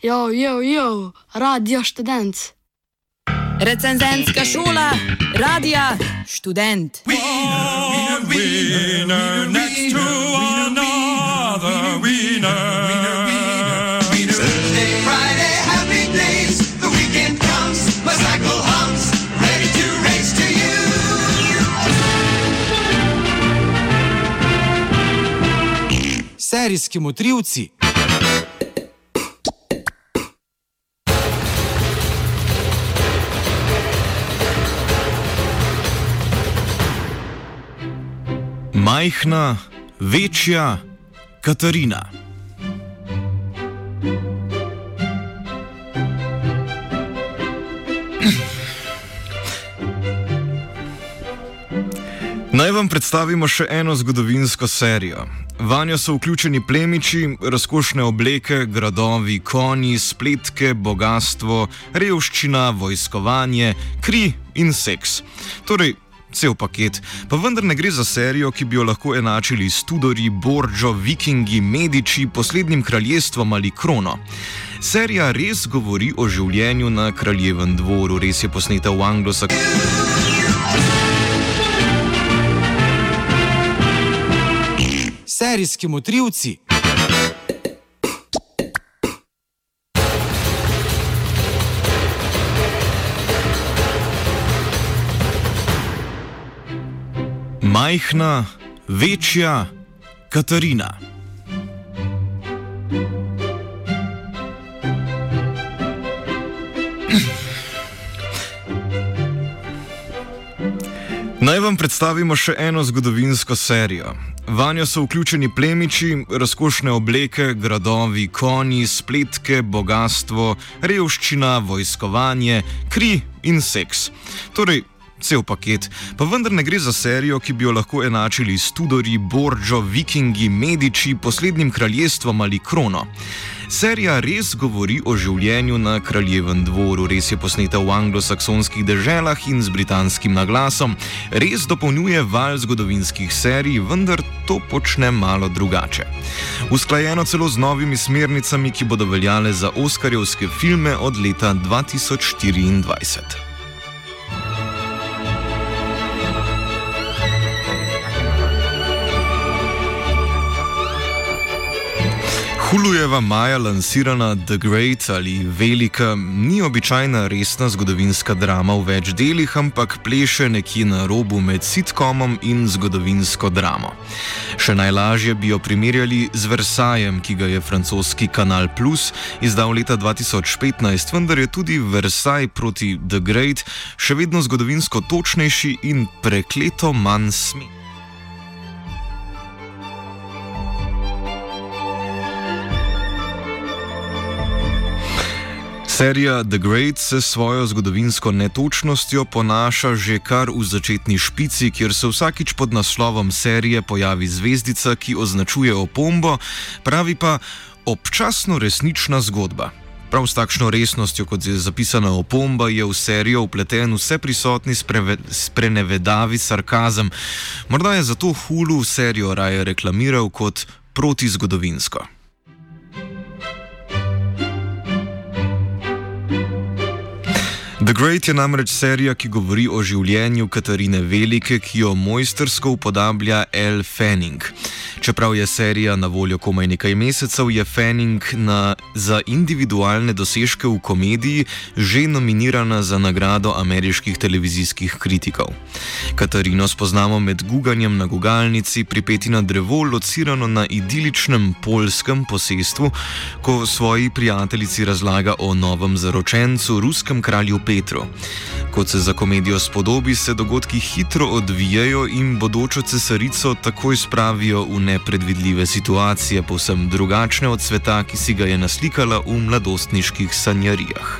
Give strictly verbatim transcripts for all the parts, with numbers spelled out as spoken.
Jo, jo, jo, Radio Študent. Recenzentska šola, Radia Študent. Winner, winner, next to another winner. Thursday, Friday, happy days. The weekend comes, my cycle hums, ready to race to you. Serijski motrivci. Majhna, večja Katarina. Naj vam predstavimo še eno zgodovinsko serijo. Vanjo so vključeni plemiči, razkošne obleke, gradovi, konji, spletke, bogastvo, revščina, vojskovanje, kri in seks. Torej, cel paket, pa vendar ne gre za serijo, ki bi jo lahko enačili s Tudori, Borgio, Vikingi, Mediči, poslednjim kraljestvom ali krono. Serija res govori o življenju na kraljevem dvoru, res je posneta v anglosaksonskem. Serijski motrivci. Majhna, večja Katarina. Naj vam predstavimo še eno zgodovinsko serijo. Vanjo so vključeni plemiči, razkošne obleke, gradovi, konji, spletke, bogastvo, revščina, vojskovanje, kri in seks. Torej, cel paket, pa vendar ne gre za serijo, ki bi jo lahko enačili s Tudori, Borgio, Vikingi, Mediči, poslednjim kraljestvom ali krono. Serija res govori o življenju na kraljevem dvoru, res je posneta v anglosaksonskih deželah in z britanskim naglasom, res dopolnjuje val zgodovinskih serij, vendar to počne malo drugače. Usklajeno celo z novimi smernicami, ki bodo veljale za oskarjevske filme od leta dva tisoč štiriindvajset. Hulujeva maja lansirana The Great ali Velika ni običajna resna zgodovinska drama v več delih, ampak pleše nekje na robu med sitcomom in zgodovinsko dramo. Še najlažje bi jo primerjali z Versaillesem, ki ga je francoski Kanal Plus izdal leta dva tisoč petnajst, vendar je tudi Versailles proti The Great še vedno zgodovinsko točnejši in prekleto manj smeh. Serija The Great se s svojo zgodovinsko netočnostjo ponaša že kar v začetni špici, kjer se vsakič pod naslovom serije pojavi zvezdica, ki označuje opombo, pravi pa občasno resnična zgodba. Prav s takšno resnostjo, kot je zapisana opomba, je v serijo vpleten vseprisotni sprenevedavi sarkazem. Morda je zato Hulu serijo raje reklamiral kot protizgodovinsko. The Great je namreč serija, ki govori o življenju Katarine Velike, ki jo mojstrsko upodablja Elle Fanning. Čeprav je serija na voljo komaj nekaj mesecev, je Fanning na, za individualne dosežke v komediji že nominirana za nagrado ameriških televizijskih kritikov. Katarino spoznamo med guganjem na gugalnici, pripeti na drevo, locirano na idiličnem poljskem posestvu, ko svoji prijateljici razlaga o novem zaročencu, ruskem kralju Petru. Kot se za komedijo spodobi, se dogodki hitro odvijajo in bodočo cesarico takoj spravijo v nepredvidljive situacije, povsem drugačne od sveta, ki si ga je naslikala v mladostniških sanjarijah.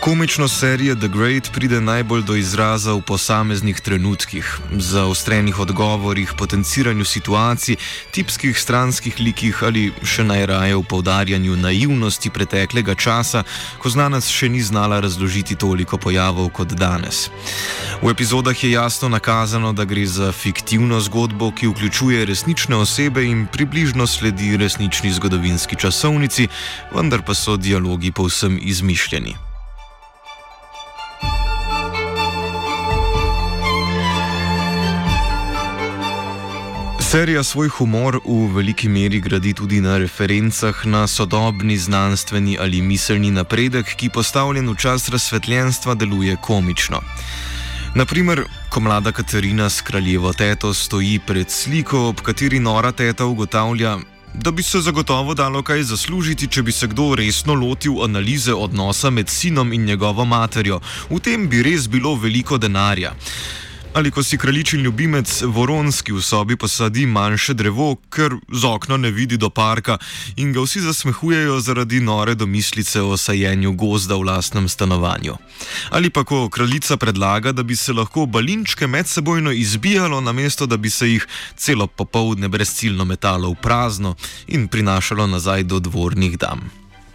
Komičnost serije The Great pride najbolj do izraza v posameznih trenutkih, zaostrenih odgovorih, potenciranju situacij, tipskih stranskih likih ali še najraje v poudarjanju naivnosti preteklega časa, ko znanost še ni znala razložiti toliko pojavov kot danes. V epizodah je jasno nakazano, da gre za fiktivno zgodbo, ki vključuje resnične osebe in približno sledi resnični zgodovinski časovnici, vendar pa so dialogi povsem izmišljeni. Serija svoj humor v veliki meri gradi tudi na referencah na sodobni znanstveni ali miselni napredek, ki postavljen v čas razsvetljenstva deluje komično. Naprimer, ko mlada Katarina s kraljevo teto stoji pred sliko, ob kateri nora teta ugotavlja, da bi se zagotovo dalo kaj zaslužiti, če bi se kdo resno lotil analize odnosa med sinom in njegovo materjo. V tem bi res bilo veliko denarja. Ali ko si kraljičin ljubimec Voronski v sobi posadi manjše drevo, ker z okna ne vidi do parka in ga vsi zasmehujejo zaradi nore domislice o sajenju gozda v lastnem stanovanju. Ali pa ko kraljica predlaga, da bi se lahko balinčke medsebojno izbijalo, namesto da bi se jih celo popoldne brezciljno metalo v prazno in prinašalo nazaj do dvornih dam.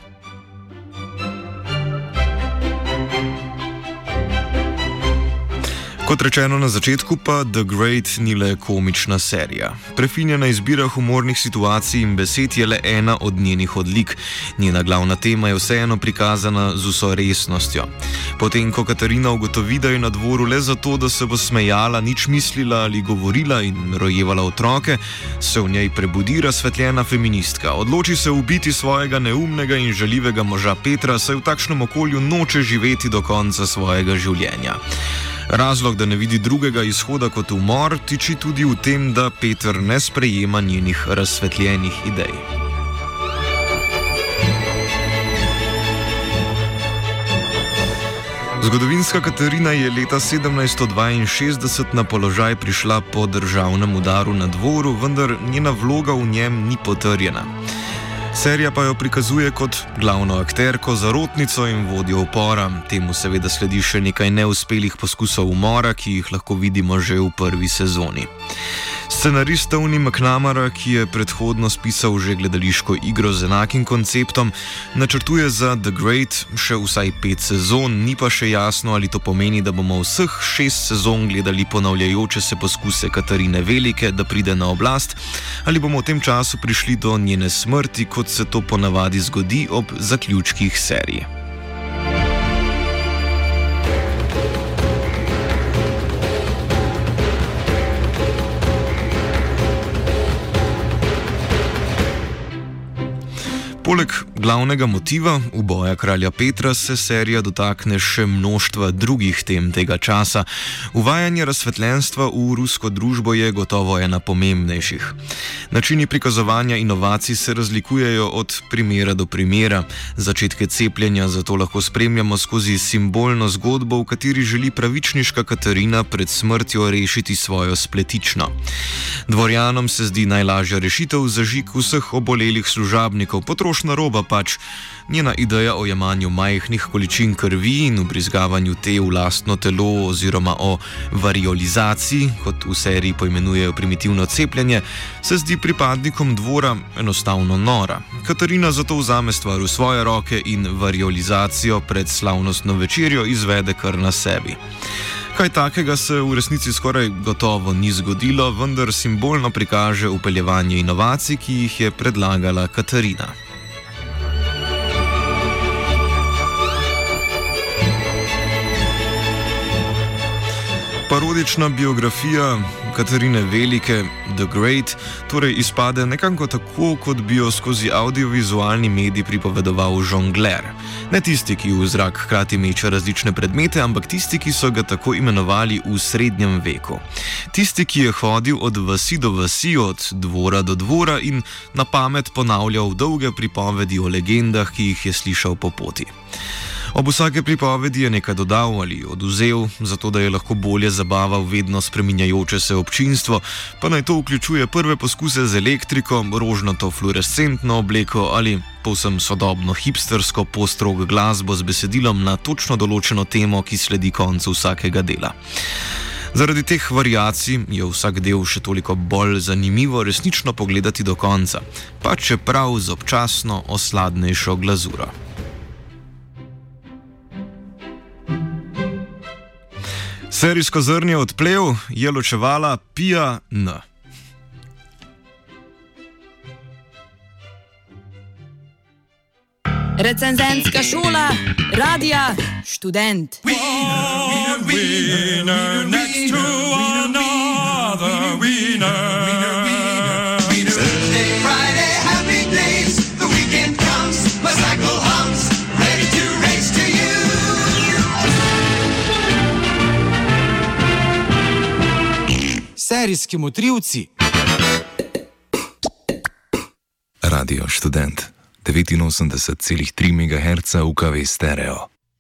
Kot rečeno na začetku pa The Great ni le komična serija. Prefinjena izbira humornih situacij in besed je le ena od njenih odlik. Njena glavna tema je vseeno prikazana z vso resnostjo. Potem, ko Katarina ugotovi, da je na dvoru le zato, da se bo smejala, nič mislila ali govorila in rojevala otroke, se v njej prebudi razsvetljena feministka. Odloči se ubiti svojega neumnega in žaljivega moža Petra, saj v takšnem okolju noče živeti do konca svojega življenja. Razlog, da ne vidi drugega izhoda kot umor, tiči tudi v tem, da Peter ne sprejema njenih razsvetljenih idej. Zgodovinska Katarina je leta sedemnajststo dvainšestdeset na položaj prišla po državnem udaru na dvoru, vendar njena vloga v njem ni potrjena. Serija pa jo prikazuje kot glavno akterko, zarotnico in vodjo upora. Temu seveda sledi še nekaj neuspelih poskusov umora, ki jih lahko vidimo že v prvi sezoni. Scenarist Tony McNamara, ki je predhodno spisal že gledališko igro z enakim konceptom, načrtuje za The Great še vsaj pet sezon, ni pa še jasno, ali to pomeni, da bomo vseh šest sezon gledali ponavljajoče se poskuse Katarine Velike, da pride na oblast, ali bomo v tem času prišli do njene smrti, kot se to ponavadi zgodi ob zaključkih serije. Poleg glavnega motiva, uboja kralja Petra, se serija dotakne še mnoštva drugih tem tega časa. Uvajanje razsvetljenstva v rusko družbo je gotovo ena pomembnejših. Načini prikazovanja inovacij se razlikujejo od primera do primera. Začetke cepljenja zato lahko spremljamo skozi simbolno zgodbo, v kateri želi pravičniška Katarina pred smrtjo rešiti svojo spletično. Dvorjanom se zdi najlažja rešitev zažig vseh obolelih služabnikov, potrošna roba pač. Njena ideja o jemanju majhnih količin krvi in vbrizgavanju te v lastno telo oziroma o variolizaciji, kot v seriji poimenujejo primitivno cepljenje, se zdi pripadnikom dvora enostavno nora. Katarina zato vzame stvar v svoje roke in variolizacijo pred slavnostno večerjo izvede kar na sebi. Kaj takega se v resnici skoraj gotovo ni zgodilo, vendar simbolno prikaže vpeljevanje inovacij, ki jih je predlagala Katarina. Parodična biografija Katarine Velike, The Great, torej izpade nekako tako, kot bi jo skozi audiovizualni medij pripovedoval žongler. Ne tisti, ki v zrak hkrati meče različne predmete, ampak tisti, ki so ga tako imenovali v srednjem veku. Tisti, ki je hodil od vasi do vasi, od dvora do dvora in na pamet ponavljal dolge pripovedi o legendah, ki jih je slišal po poti. Ob vsake pripovedi je nekaj dodal ali oduzel, zato da je lahko bolje zabaval vedno spreminjajoče se občinstvo, pa naj to vključuje prve poskuse z elektriko, rožnato fluorescentno obleko ali povsem sodobno hipstersko postrog glasbo z besedilom na točno določeno temo, ki sledi koncu vsakega dela. Zaradi teh variacij je vsak del še toliko bolj zanimivo resnično pogledati do konca, pa čeprav z občasno osladnejšo glazuro. Serijsko zrnje odplev je ločevala Pia N. Recenzentska šola, Radia Študent. One wiener next to another wiener. Thursday, Friday, happy days. The weekend comes, my cycle hums, ready to race to you. Serijski motrivci. Radio Študent devetinosemdeset celih tri megaherca U K V stereo.